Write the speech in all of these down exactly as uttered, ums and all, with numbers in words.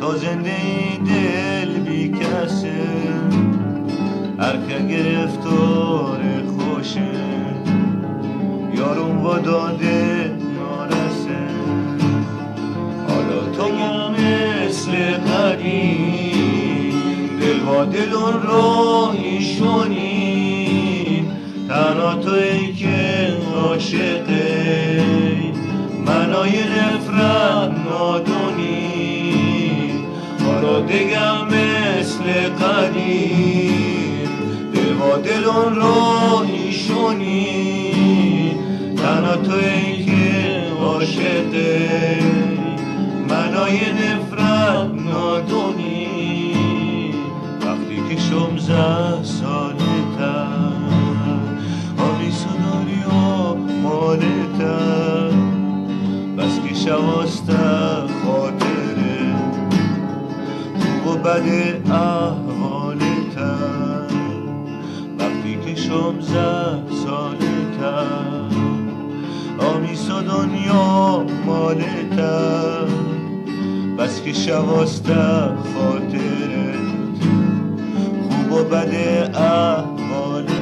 تا زنده ای دل بی کسه، هر که گرفتار خوشه یارون و داده نارسه. حالا تو مثل قدیم دل با دلون راهیشونی، تنها تویی که عاشقه منای نفرت نادونی. حالا دیگه مثل قدیم دل با دلون راهیشونی، تنها تویی که عاشقه منای نفرت نادونی. وقتی که شمزه سالتر آمیسو داریا مالتر، بس که شواسته خاطره خوب و بد احوالتر. وقتی که شمزه سالتر آمیسو دنیا مالتر، بس که شواسته خاطره خوب و بد احوالتر.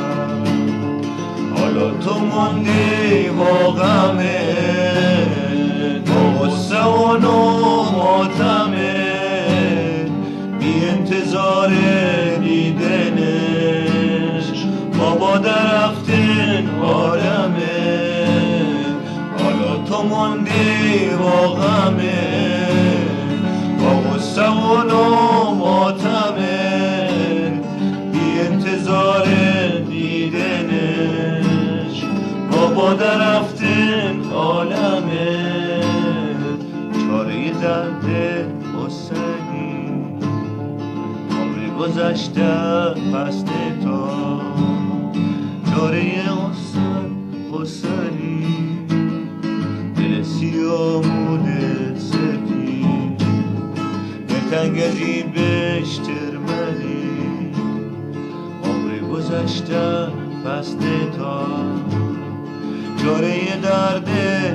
حالا تو مونده با غمه، با غصه و ماتمه، بی انتظار دیدنش بابا درفتن عالمه. حالا تو مونده با غمه، با غصه و ماتمه، بی انتظار دیدنش بابا درفتن عالمه. چاره درد حسنی عمر گذشته پست تا، چاره حسن حسنی دل سیامون سفید، دلتنگزی بشترمنی عمر گذشته پست تا، چاره درد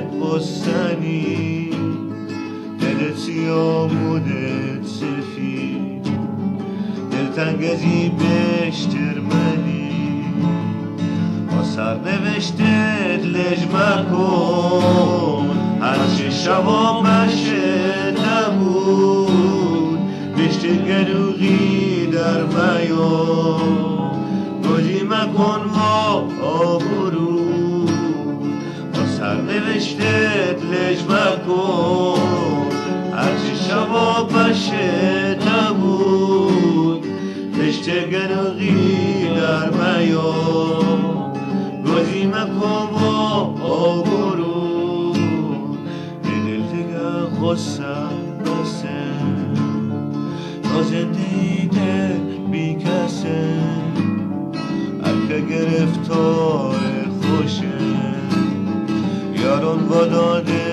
حسنی دل سیامون سفید، دلتنگزی بشترمنی. با سرنوشتت لجمه کن هرچه شبا مشه نبود، بشت گلوغی در میان گلی مکن و آبرود. با سرنوشتت لجمه کن هرچه شبا مشه نبود، بشت گلوغی در میان گلی مکن و آبرود. دل دیگه خواستم بسه تا زنده دل بی کسه، هر که گرفتار خوشه یارون و داده